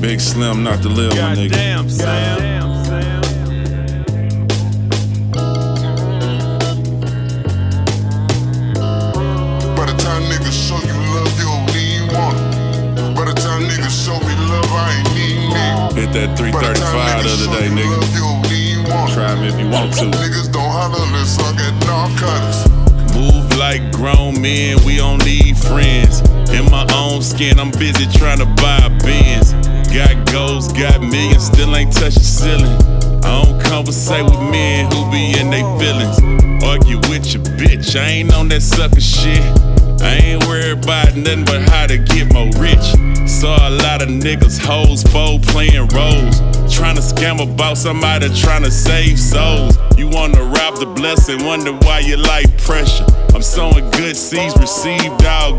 Big Slim, not the little one, nigga. Goddamn, Sam. By the time niggas show you love, you don't even want it. By the time niggas show me love, I ain't need me. Hit that 335 the other day, nigga. Try me if you want to. Niggas don't holler unless I get narcotics. Move like grown men, we don't need friends. In my own skin, I'm busy trying to buy a Benz. Got goals, got millions, still ain't touched the ceiling. I don't conversate with men who be in they feelings. Argue with your bitch, I ain't on that sucker shit. I ain't worried about nothing but how to get more rich. Saw a lot of niggas, hoes, bold playing roles. Trying to scam about somebody trying to save souls. You wanna rob the blessing, wonder why you like pressure. I'm sowing good seeds, received all